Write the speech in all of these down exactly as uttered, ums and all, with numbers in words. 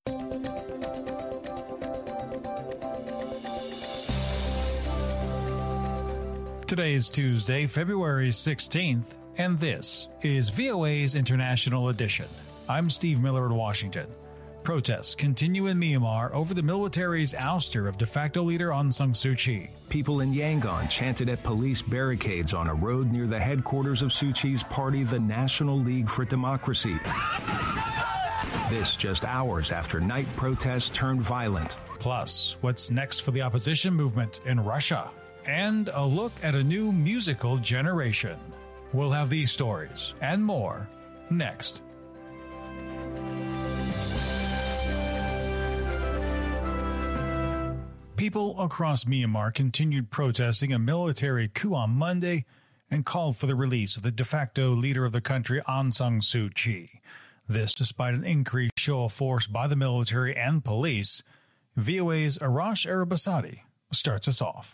Today is Tuesday, February sixteenth, and this is V O A's International Edition. I'm Steve Miller in Washington. Protests continue in Myanmar over the military's ouster of de facto leader Aung San Suu Kyi. People in Yangon chanted at police barricades on a road near the headquarters of Suu Kyi's party, the National League for Democracy. This just hours after night protests turned violent. Plus, what's next for the opposition movement in Russia? And a look at a new musical generation. We'll have these stories and more next. People across Myanmar continued protesting a military coup on Monday and called for the release of the de facto leader of the country, Aung San Suu Kyi. This despite an increased show of force by the military and police. V O A's Arash Arabasadi starts us off.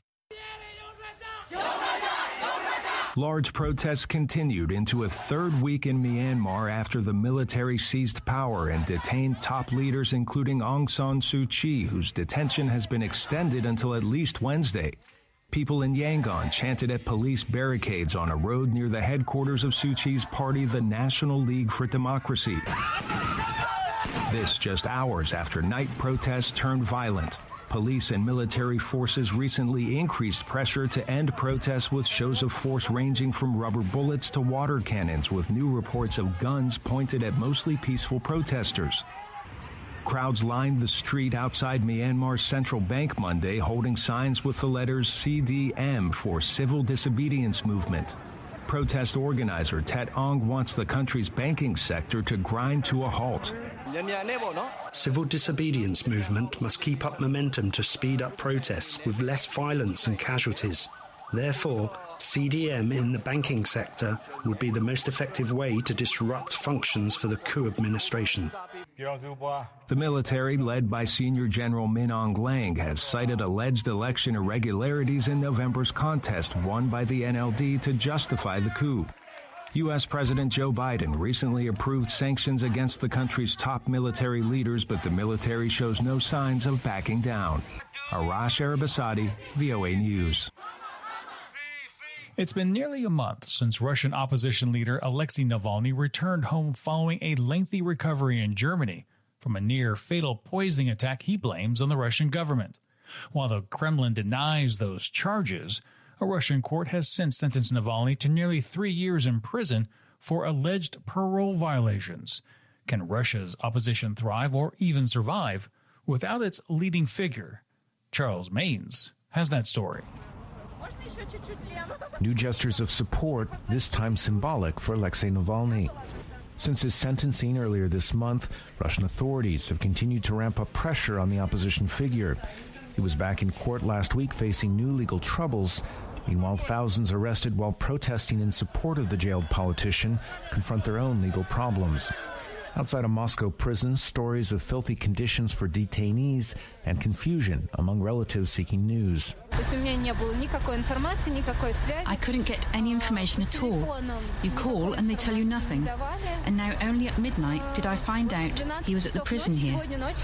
Large protests continued into a third week in Myanmar after the military seized power and detained top leaders, including Aung San Suu Kyi, whose detention has been extended until at least Wednesday. People in Yangon chanted at police barricades on a road near the headquarters of Suu Kyi's party, the National League for Democracy. This just hours after night protests turned violent. Police and military forces recently increased pressure to end protests with shows of force ranging from rubber bullets to water cannons, with new reports of guns pointed at mostly peaceful protesters. Crowds lined the street outside Myanmar's central bank Monday, holding signs with the letters C D M for Civil Disobedience Movement. Protest organizer Tet Aung wants the country's banking sector to grind to a halt. Civil disobedience movement must keep up momentum to speed up protests with less violence and casualties. Therefore, C D M in the banking sector would be the most effective way to disrupt functions for the coup administration. The military, led by Senior General Min Aung Hlaing, has cited alleged election irregularities in November's contest won by the N L D to justify the coup. U S. President Joe Biden recently approved sanctions against the country's top military leaders, but the military shows no signs of backing down. Arash Arabasadi, V O A News. It's been nearly a month since Russian opposition leader Alexei Navalny returned home following a lengthy recovery in Germany from a near-fatal poisoning attack he blames on the Russian government. While the Kremlin denies those charges, a Russian court has since sentenced Navalny to nearly three years in prison for alleged parole violations. Can Russia's opposition thrive or even survive without its leading figure? Charles Maines has that story. New gestures of support, this time symbolic for Alexei Navalny. Since his sentencing earlier this month, Russian authorities have continued to ramp up pressure on the opposition figure. He was back in court last week facing new legal troubles. Meanwhile, thousands arrested while protesting in support of the jailed politician confront their own legal problems. Outside a Moscow prison, stories of filthy conditions for detainees and confusion among relatives seeking news. I couldn't get any information at all. You call and they tell you nothing. And now only at midnight did I find out he was at the prison here.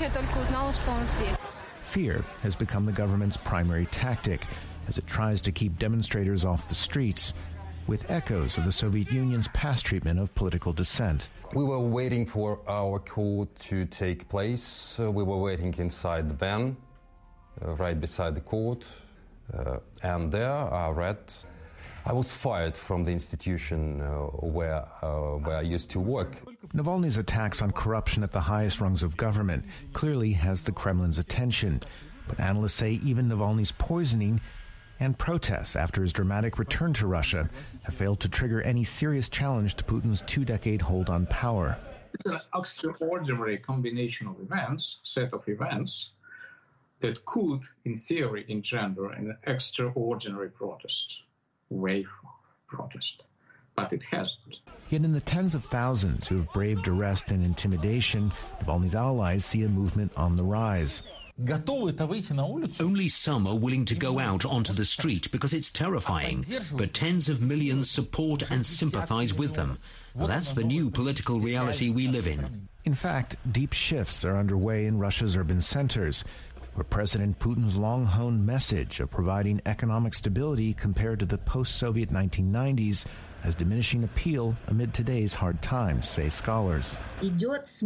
Fear has become the government's primary tactic as it tries to keep demonstrators off the streets, with echoes of the Soviet Union's past treatment of political dissent. We were waiting for our coup to take place. Uh, we were waiting inside the van, uh, right beside the court, uh, and there I read, I was fired from the institution uh, where, uh, where I used to work. Navalny's attacks on corruption at the highest rungs of government clearly has the Kremlin's attention, but analysts say even Navalny's poisoning and protests after his dramatic return to Russia have failed to trigger any serious challenge to Putin's two-decade hold on power. It's an extraordinary combination of events, set of events, that could, in theory, engender an extraordinary protest, wave of protest. But it hasn't. Yet in the tens of thousands who have braved arrest and intimidation, Navalny's allies see a movement on the rise. Only some are willing to go out onto the street because it's terrifying, but tens of millions support and sympathize with them. Well, that's the new political reality we live in. In fact, deep shifts are underway in Russia's urban centers, where President Putin's long-honed message of providing economic stability compared to the post-Soviet nineteen nineties has diminishing appeal amid today's hard times, say scholars. There's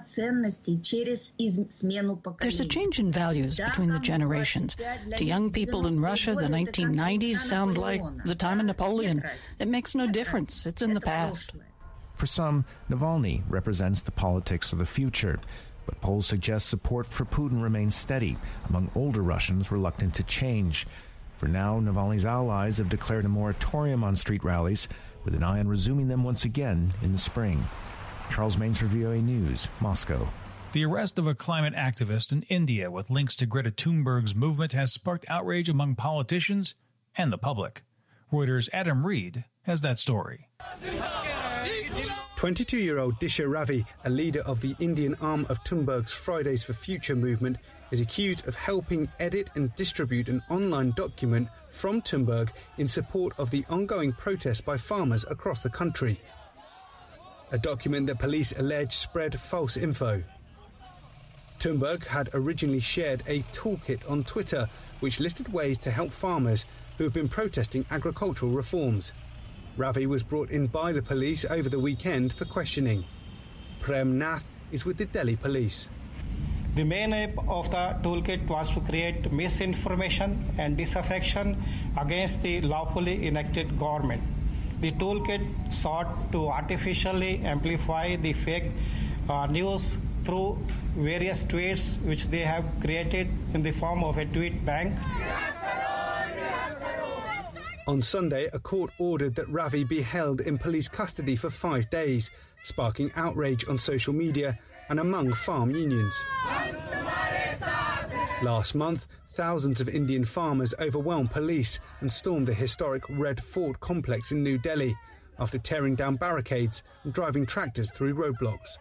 a change in values between the generations. To young people in Russia, the nineteen nineties sound like the time of Napoleon. It makes no difference. It's in the past. For some, Navalny represents the politics of the future, but polls suggest support for Putin remains steady among older Russians reluctant to change. For now, Navalny's allies have declared a moratorium on street rallies, with an eye on resuming them once again in the spring. Charles Mains for V O A News, Moscow. The arrest of a climate activist in India with links to Greta Thunberg's movement has sparked outrage among politicians and the public. Reuters' Adam Reed has that story. twenty-two-year-old Disha Ravi, a leader of the Indian arm of Thunberg's Fridays for Future movement, is accused of helping edit and distribute an online document from Thunberg in support of the ongoing protests by farmers across the country. A document that police allege spread false info. Thunberg had originally shared a toolkit on Twitter which listed ways to help farmers who have been protesting agricultural reforms. Ravi was brought in by the police over the weekend for questioning. Prem Nath is with the Delhi police. The main aim of the toolkit was to create misinformation and disaffection against the lawfully elected government. The toolkit sought to artificially amplify the fake uh, news through various tweets which they have created in the form of a tweet bank. On Sunday, a court ordered that Ravi be held in police custody for five days, sparking outrage on social media and among farm unions. Last month, thousands of Indian farmers overwhelmed police and stormed the historic Red Fort complex in New Delhi after tearing down barricades and driving tractors through roadblocks.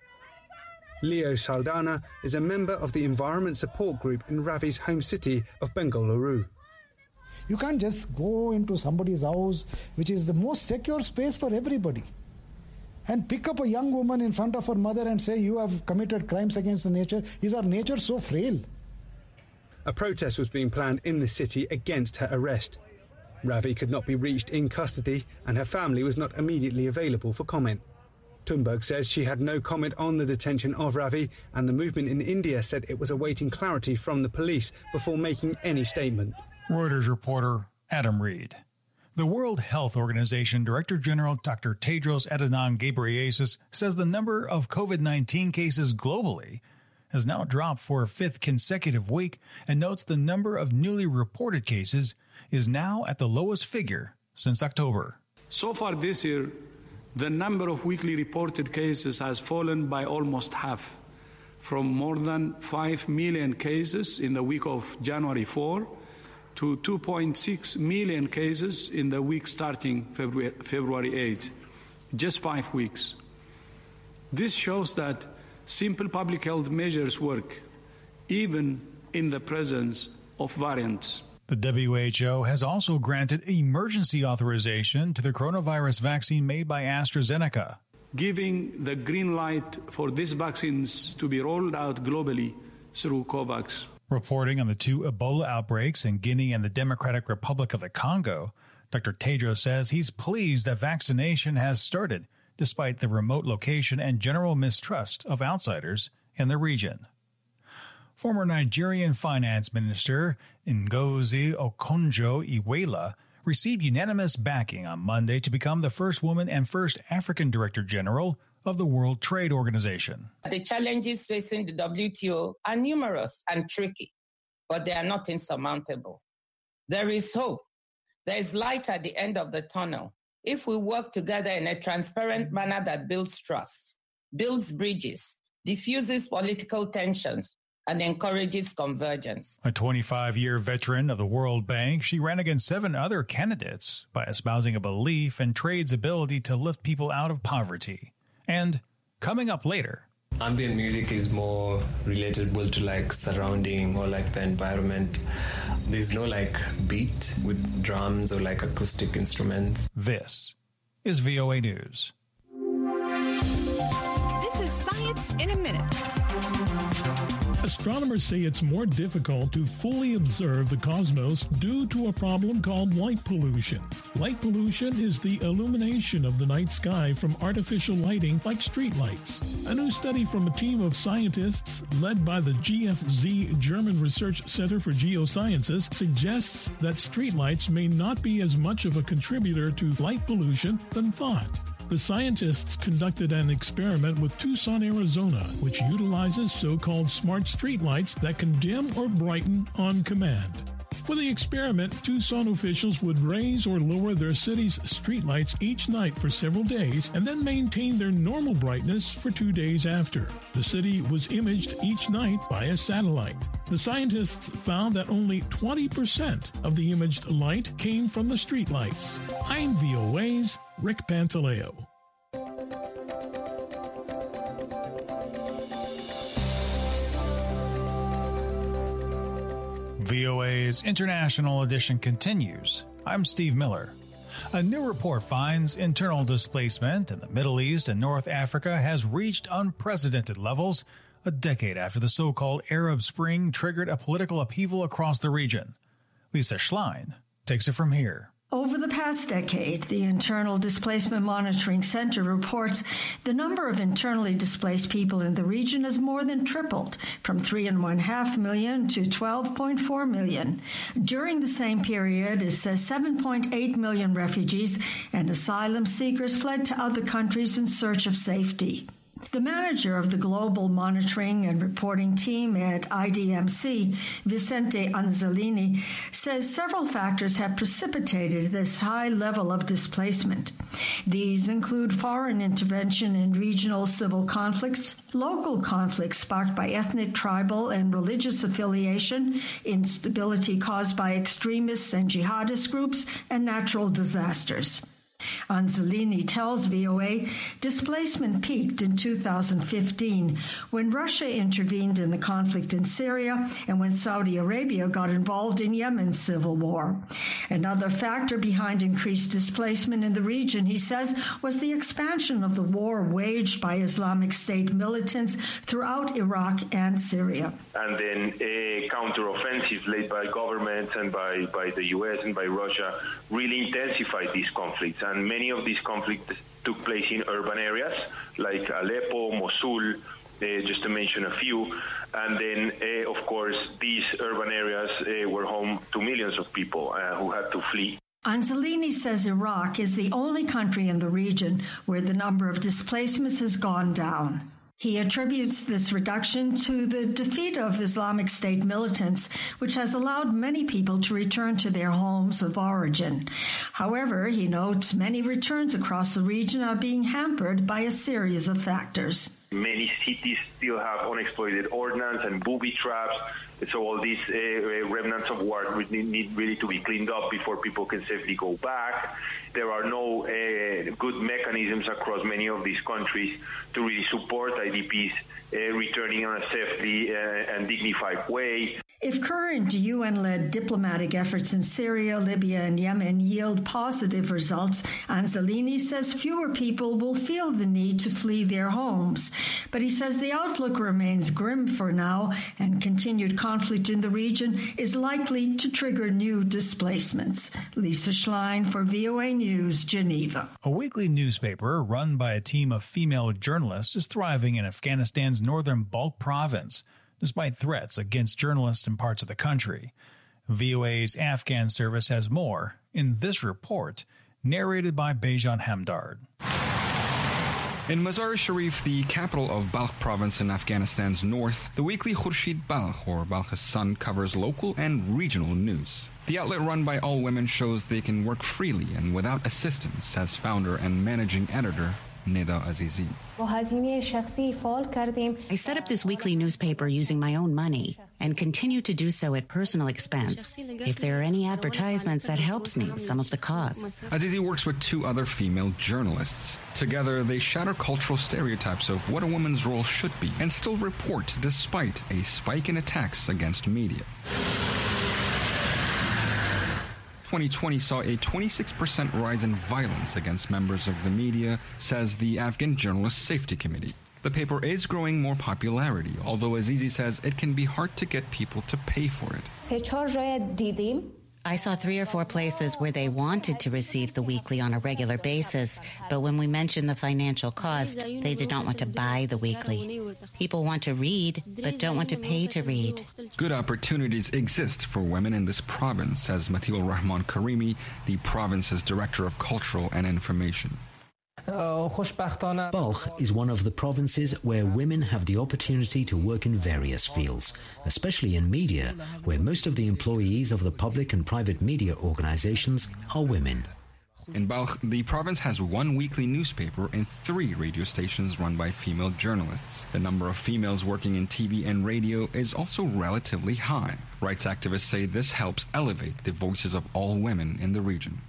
Leo Saldana is a member of the environment support group in Ravi's home city of Bengaluru. You can't just go into somebody's house, which is the most secure space for everybody, and pick up a young woman in front of her mother and say, you have committed crimes against the nature. Is our nature so frail? A protest was being planned in the city against her arrest. Ravi could not be reached in custody and her family was not immediately available for comment. Thunberg says she had no comment on the detention of Ravi, and the movement in India said it was awaiting clarity from the police before making any statement. Reuters reporter Adam Reed. The World Health Organization Director General Doctor Tedros Adhanom Ghebreyesus says the number of COVID nineteen cases globally has now dropped for a fifth consecutive week and notes the number of newly reported cases is now at the lowest figure since October. So far this year, the number of weekly reported cases has fallen by almost half, from more than five million cases in the week of January fourth to two point six million cases in the week starting February eighth, just five weeks. This shows that simple public health measures work, even in the presence of variants. The W H O has also granted emergency authorization to the coronavirus vaccine made by AstraZeneca, giving the green light for these vaccines to be rolled out globally through COVAX. Reporting on the two Ebola outbreaks in Guinea and the Democratic Republic of the Congo, Doctor Tedros says he's pleased that vaccination has started, despite the remote location and general mistrust of outsiders in the region. Former Nigerian Finance Minister Ngozi Okonjo-Iweala received unanimous backing on Monday to become the first woman and first African Director General of the World Trade Organization. The challenges facing the W T O are numerous and tricky, but they are not insurmountable. There is hope. There is light at the end of the tunnel if we work together in a transparent manner that builds trust, builds bridges, diffuses political tensions, and encourages convergence. A twenty-five-year veteran of the World Bank, she ran against seven other candidates by espousing a belief in trade's ability to lift people out of poverty. And coming up later, ambient music is more relatable to like surrounding or like the environment. There's no like beat with drums or like acoustic instruments. This is V O A News. This is Science in a Minute. Astronomers say it's more difficult to fully observe the cosmos due to a problem called light pollution. Light pollution is the illumination of the night sky from artificial lighting like streetlights. A new study from a team of scientists led by the G F Z German Research Center for Geosciences suggests that streetlights may not be as much of a contributor to light pollution than thought. The scientists conducted an experiment with Tucson, Arizona, which utilizes so-called smart streetlights that can dim or brighten on command. For the experiment, Tucson officials would raise or lower their city's streetlights each night for several days and then maintain their normal brightness for two days after. The city was imaged each night by a satellite. The scientists found that only twenty percent of the imaged light came from the streetlights. I'm V O A's Rick Pantaleo. V O A's International Edition continues. I'm Steve Miller. A new report finds internal displacement in the Middle East and North Africa has reached unprecedented levels a decade after the so-called Arab Spring triggered a political upheaval across the region. Lisa Schlein takes it from here. Over the past decade, the Internal Displacement Monitoring Center reports the number of internally displaced people in the region has more than tripled, from three and one half million to twelve point four million. During the same period, it says seven point eight million refugees and asylum seekers fled to other countries in search of safety. The manager of the Global Monitoring and Reporting Team at I D M C, Vicente Anzolini, says several factors have precipitated this high level of displacement. These include foreign intervention in regional civil conflicts, local conflicts sparked by ethnic, tribal, and religious affiliation, instability caused by extremists and jihadist groups, and natural disasters. Anzolini tells V O A displacement peaked in two thousand fifteen when Russia intervened in the conflict in Syria and when Saudi Arabia got involved in Yemen's civil war. Another factor behind increased displacement in the region, he says, was the expansion of the war waged by Islamic State militants throughout Iraq and Syria. And then a counteroffensive led by governments and by, by the U S and by Russia really intensified these conflicts. And many of these conflicts took place in urban areas like Aleppo, Mosul, uh, just to mention a few. And then, uh, of course, these urban areas uh, were home to millions of people uh, who had to flee. Anzolini says Iraq is the only country in the region where the number of displacements has gone down. He attributes this reduction to the defeat of Islamic State militants, which has allowed many people to return to their homes of origin. However, he notes many returns across the region are being hampered by a series of factors. Many cities still have unexploited ordnance and booby traps, so all these uh, remnants of war need really to be cleaned up before people can safely go back. There are no uh, good mechanisms across many of these countries to really support I D Ps uh, returning in a safely uh, and dignified way. If current U N-led diplomatic efforts in Syria, Libya, and Yemen yield positive results, Anzolini says fewer people will feel the need to flee their homes. But he says the outlook remains grim for now, and continued conflict in the region is likely to trigger new displacements. Lisa Schlein for V O A News, Geneva. A weekly newspaper run by a team of female journalists is thriving in Afghanistan's northern Balkh province, despite threats against journalists in parts of the country. V O A's Afghan service has more in this report, narrated by Bejan Hamdard. In Mazar-e-Sharif, the capital of Balkh province in Afghanistan's north, the weekly Khurshid Balkh, or Balkh Sun, covers local and regional news. The outlet run by all women shows they can work freely and without assistance, says founder and managing editor Neda Azizi. I set up this weekly newspaper using my own money and continue to do so at personal expense. If there are any advertisements, that helps me some of the costs. Azizi works with two other female journalists. Together, they shatter cultural stereotypes of what a woman's role should be and still report despite a spike in attacks against media. twenty twenty saw a twenty-six percent rise in violence against members of the media, says the Afghan Journalist Safety Committee. The paper is growing more popularity, although Azizi says it can be hard to get people to pay for it. I saw three or four places where they wanted to receive the weekly on a regular basis, but when we mentioned the financial cost, they did not want to buy the weekly. People want to read, but don't want to pay to read. Good opportunities exist for women in this province, says Matiul Rahman Karimi, the province's Director of Cultural and Information. Balkh is one of the provinces where women have the opportunity to work in various fields, especially in media, where most of the employees of the public and private media organizations are women. In Balkh, the province has one weekly newspaper and three radio stations run by female journalists. The number of females working in T V and radio is also relatively high. Rights activists say this helps elevate the voices of all women in the region.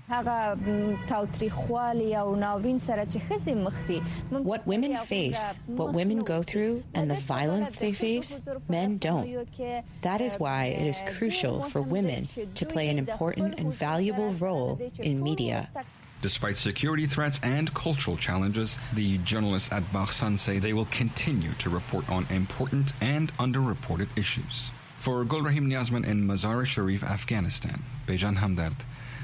What women face, what women go through, and the violence they face, men don't. That is why it is crucial for women to play an important and valuable role in media. Despite security threats and cultural challenges, the journalists at Balkh Sun say they will continue to report on important and underreported issues. For Gulrahim Niazman in Mazar-e-Sharif, Afghanistan, Bejan Hamdard,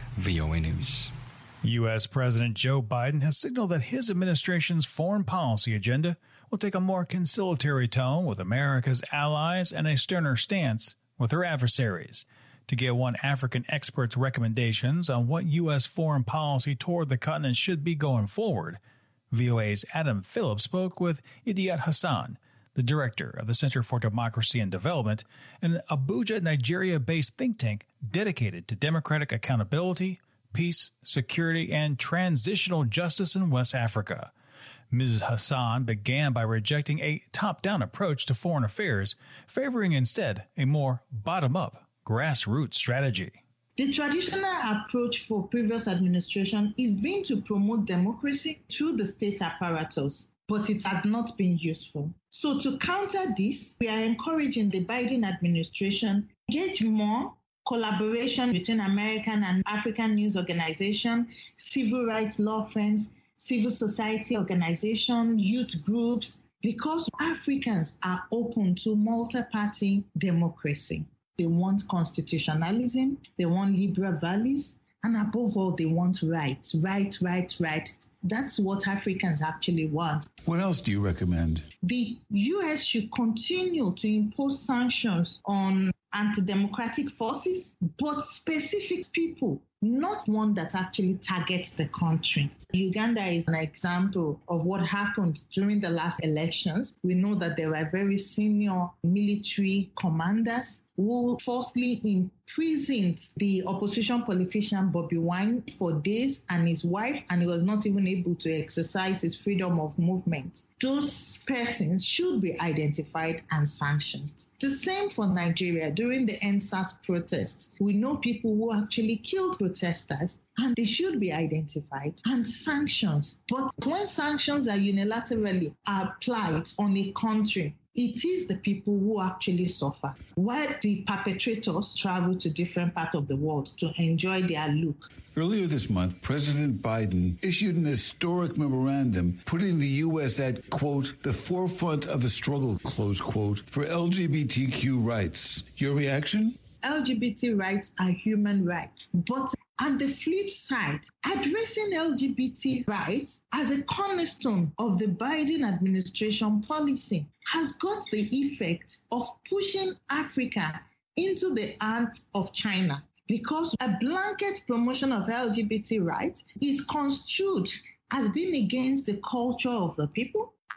V O A News. U S. President Joe Biden has signaled that his administration's foreign policy agenda will take a more conciliatory tone with America's allies and a sterner stance with her adversaries. To get one African expert's recommendations on what U S foreign policy toward the continent should be going forward, V O A's Adam Phillips spoke with Idiat Hassan, the director of the Center for Democracy and Development, an Abuja, Nigeria-based think tank dedicated to democratic accountability, peace, security, and transitional justice in West Africa. Miz Hassan began by rejecting a top-down approach to foreign affairs, favoring instead a more bottom-up, grassroots strategy. The traditional approach for previous administration is been to promote democracy through the state apparatus, but it has not been useful. So to counter this, we are encouraging the Biden administration to engage more collaboration between American and African news organizations, civil rights law firms, civil society organizations, youth groups, because Africans are open to multi-party democracy. They want constitutionalism, they want liberal values, and above all, they want rights. Right, right, right. That's what Africans actually want. What else do you recommend? The U S should continue to impose sanctions on anti-democratic forces, but specific people, not one that actually targets the country. Uganda is an example of what happened during the last elections. We know that there were very senior military commanders who falsely imprisoned the opposition politician Bobby Wine for days and his wife, and he was not even able to exercise his freedom of movement. Those persons should be identified and sanctioned. The same for Nigeria. During the N S A S protests, we know people who actually killed protesters, and they should be identified and sanctioned. But when sanctions are unilaterally applied on a country, it is the people who actually suffer, while the perpetrators travel to different parts of the world to enjoy their look. Earlier this month, President Biden issued an historic memorandum putting the U S at, quote, the forefront of the struggle, close quote, for L G B T Q rights. Your reaction? L G B T rights are human rights, but on the flip side, addressing L G B T rights as a cornerstone of the Biden administration policy has got the effect of pushing Africa into the hands of China, because a blanket promotion of L G B T rights is construed as being against the culture of the people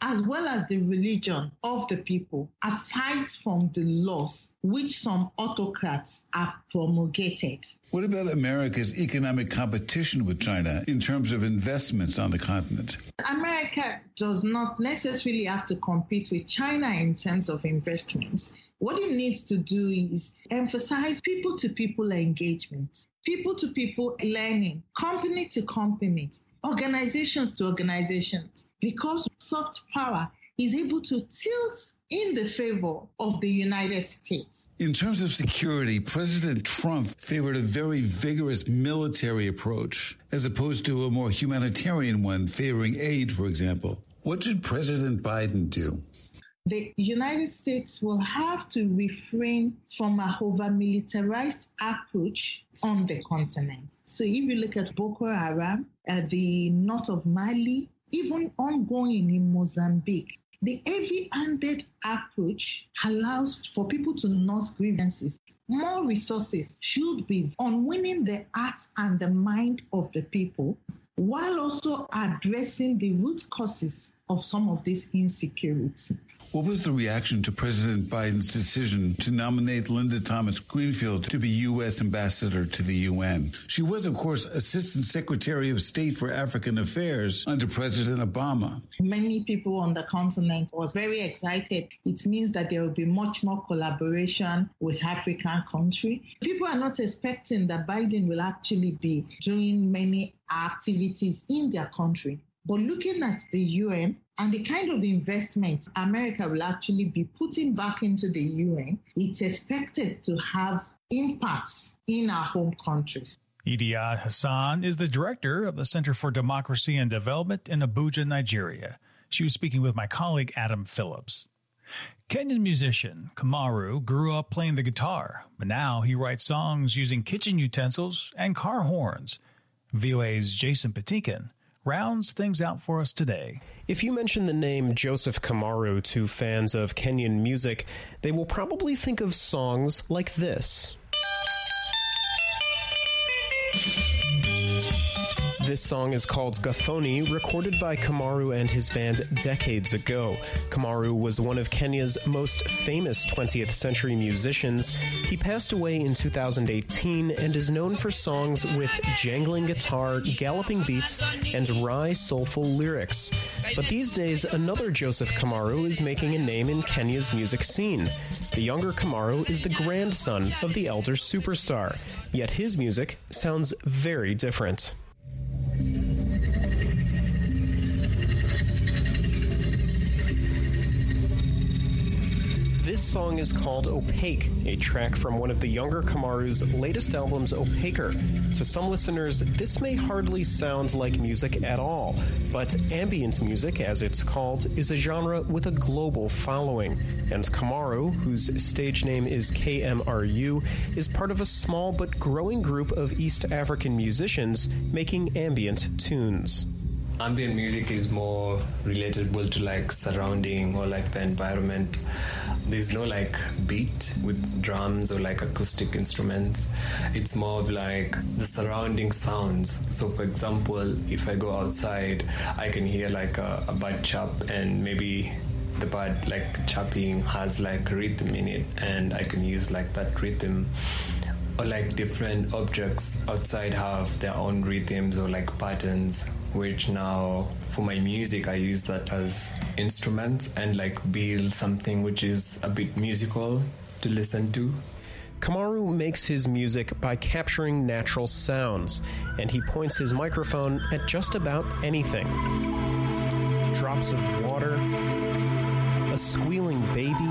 as well as the religion of the people, aside from the laws which some autocrats have promulgated. What about America's economic competition with China in terms of investments on the continent? America does not necessarily have to compete with China in terms of investments. What it needs to do is emphasize people-to-people engagement, people-to-people learning, company to company, organizations to organizations, because soft power is able to tilt in the favor of the United States. In terms of security, President Trump favored a very vigorous military approach, as opposed to a more humanitarian one favoring aid, for example. What should President Biden do? The United States will have to refrain from a over-militarized approach on the continent. So if you look at Boko Haram, at the north of Mali, even ongoing in Mozambique, the heavy-handed approach allows for people to nurse grievances. More resources should be on winning the heart and the mind of the people, while also addressing the root causes of some of this insecurity. What was the reaction to President Biden's decision to nominate Linda Thomas Greenfield to be U S ambassador to the U N? She was, of course, Assistant Secretary of State for African Affairs under President Obama. Many people on the continent was very excited. It means that there will be much more collaboration with African countries. People are not expecting that Biden will actually be doing many activities in their country. But looking at the U N and the kind of investment America will actually be putting back into the U N, it's expected to have impacts in our home countries. Idia Hassan is the director of the Center for Democracy and Development in Abuja, Nigeria. She was speaking with my colleague Adam Phillips. Kenyan musician Kamaru grew up playing the guitar, but now he writes songs using kitchen utensils and car horns. V O A's Jason Patikin rounds things out for us today. If you mention the name Joseph Kamaru to fans of Kenyan music, they will probably think of songs like this. This song is called Gathoni, recorded by Kamaru and his band decades ago. Kamaru was one of Kenya's most famous twentieth century musicians. He passed away in two thousand eighteen and is known for songs with jangling guitar, galloping beats, and wry, soulful lyrics. But these days, another Joseph Kamaru is making a name in Kenya's music scene. The younger Kamaru is the grandson of the elder superstar, yet his music sounds very different. This song is called Opaque, a track from one of the younger Kamaru's latest albums, Opaker. To some listeners, this may hardly sound like music at all, but ambient music, as it's called, is a genre with a global following. And Kamaru, whose stage name is K M R U, is part of a small but growing group of East African musicians making ambient tunes. Ambient music is more relatable to like surrounding or like the environment. There's no like beat with drums or like acoustic instruments. It's more of like the surrounding sounds. So for example, if I go outside, I can hear like a, a bird chirp, and maybe the bird like chirping has like a rhythm in it, and I can use like that rhythm. Or like different objects outside have their own rhythms or like patterns, which now for my music I use that as instruments and like build something which is a bit musical to listen to. Kamaru makes his music by capturing natural sounds, and he points his microphone at just about anything. Drops of water, a squealing baby,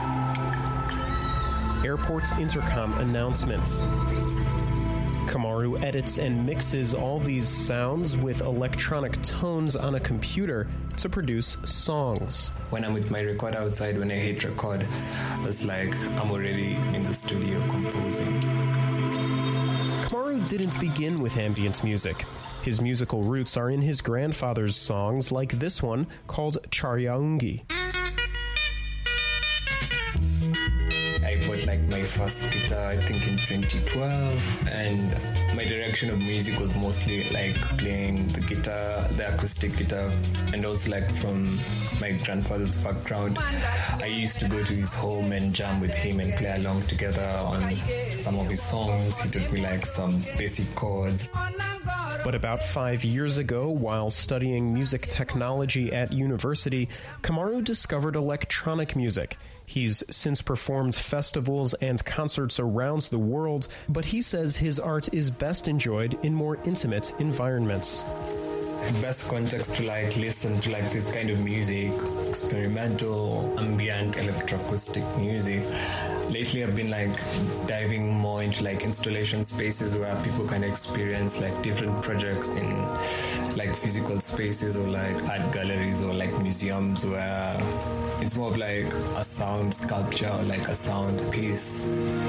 airport's intercom announcements. Kamaru edits and mixes all these sounds with electronic tones on a computer to produce songs. When I'm with my record outside, when I hit record, it's like I'm already in the studio composing. Kamaru didn't begin with ambient music. His musical roots are in his grandfather's songs, like this one called Charyaungi. I I bought like my first guitar, I think in twenty twelve, and my direction of music was mostly like playing the guitar, the acoustic guitar, and also like from my grandfather's background. I used to go to his home and jam with him and play along together on some of his songs. He taught me like some basic chords. But about five years ago, while studying music technology at university, Kamaru discovered electronic music. He's since performed festivals and concerts around the world, but he says his art is best enjoyed in more intimate environments. Best context to like listen to like this kind of music, experimental, ambient, electroacoustic music. Lately I've been like diving more into like installation spaces where people can experience like different projects in like physical spaces or like art galleries or like museums where it's more of like a sound sculpture or like a sound piece.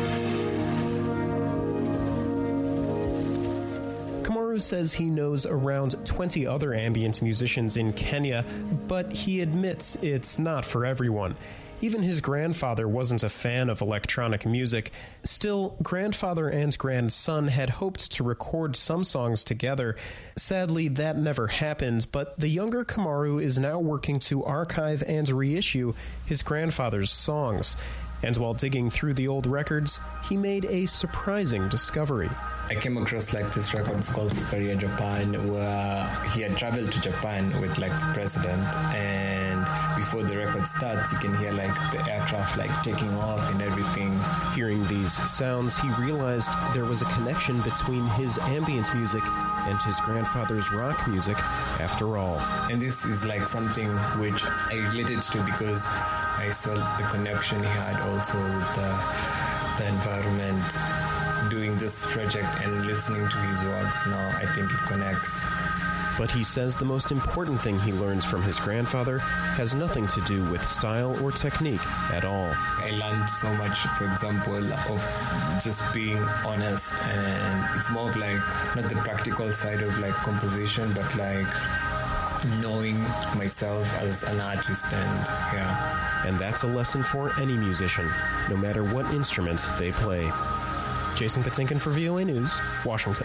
Kamaru says he knows around twenty other ambient musicians in Kenya, but he admits it's not for everyone. Even his grandfather wasn't a fan of electronic music. Still, grandfather and grandson had hoped to record some songs together. Sadly, that never happened, but the younger Kamaru is now working to archive and reissue his grandfather's songs. And while digging through the old records, he made a surprising discovery. I came across like this record called Superior Japan, where he had traveled to Japan with like the president, and before the record starts, you can hear like the aircraft like taking off and everything. Hearing these sounds, he realized there was a connection between his ambient music and his grandfather's rock music after all. And this is like something which I related to because I saw the connection he had also with the, the environment. Doing this project and listening to his words now, I think it connects. But he says the most important thing he learns from his grandfather has nothing to do with style or technique at all. I learned so much, for example, of just being honest, and it's more of like not the practical side of like composition, but like knowing myself as an artist, and yeah. And that's a lesson for any musician, no matter what instrument they play. Jason Patinkin for V O A News, Washington.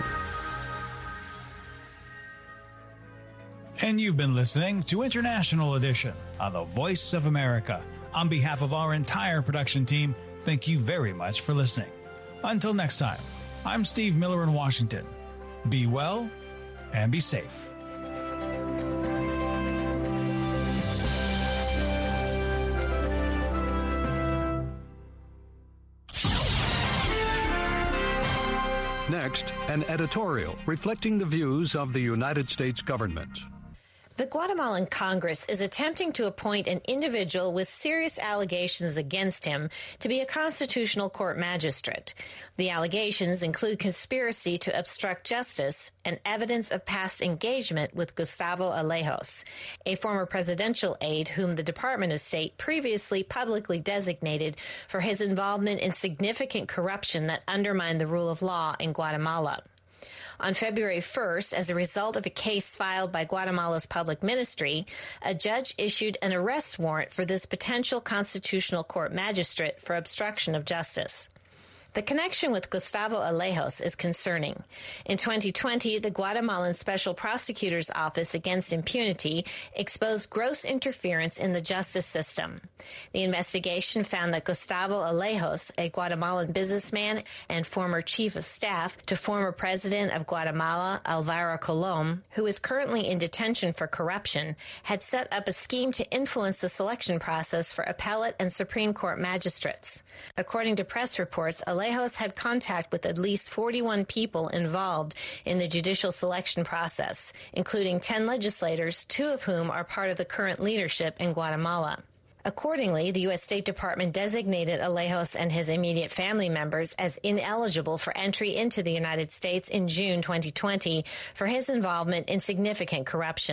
And you've been listening to International Edition on the Voice of America. On behalf of our entire production team, thank you very much for listening. Until next time, I'm Steve Miller in Washington. Be well and be safe. Next, an editorial reflecting the views of the United States government. The Guatemalan Congress is attempting to appoint an individual with serious allegations against him to be a constitutional court magistrate. The allegations include conspiracy to obstruct justice and evidence of past engagement with Gustavo Alejos, a former presidential aide whom the Department of State previously publicly designated for his involvement in significant corruption that undermined the rule of law in Guatemala. On February first, as a result of a case filed by Guatemala's public ministry, a judge issued an arrest warrant for this potential constitutional court magistrate for obstruction of justice. The connection with Gustavo Alejos is concerning. In twenty twenty, the Guatemalan Special Prosecutor's Office Against Impunity exposed gross interference in the justice system. The investigation found that Gustavo Alejos, a Guatemalan businessman and former chief of staff to former president of Guatemala, Alvaro Colom, who is currently in detention for corruption, had set up a scheme to influence the selection process for appellate and Supreme Court magistrates. According to press reports, Alejos had contact with at least forty-one people involved in the judicial selection process, including ten legislators, two of whom are part of the current leadership in Guatemala. Accordingly, the U S State Department designated Alejos and his immediate family members as ineligible for entry into the United States in June twenty twenty for his involvement in significant corruption.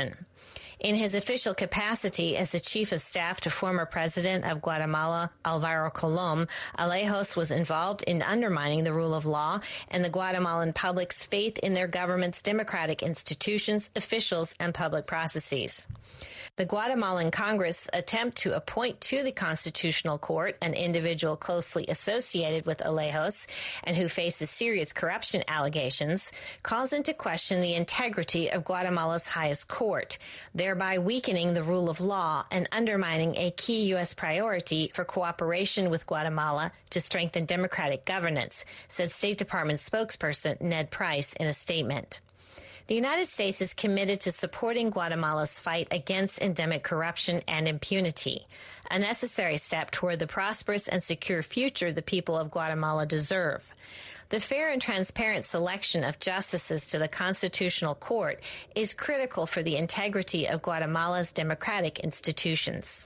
In his official capacity as the chief of staff to former president of Guatemala, Alvaro Colom, Alejos was involved in undermining the rule of law and the Guatemalan public's faith in their government's democratic institutions, officials, and public processes. The Guatemalan Congress' attempt to appoint to the Constitutional Court an individual closely associated with Alejos and who faces serious corruption allegations calls into question the integrity of Guatemala's highest court, thereby weakening the rule of law and undermining a key U S priority for cooperation with Guatemala to strengthen democratic governance, said State Department spokesperson Ned Price in a statement. The United States is committed to supporting Guatemala's fight against endemic corruption and impunity, a necessary step toward the prosperous and secure future the people of Guatemala deserve. The fair and transparent selection of justices to the Constitutional Court is critical for the integrity of Guatemala's democratic institutions.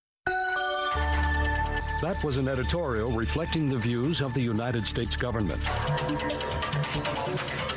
That was an editorial reflecting the views of the United States government.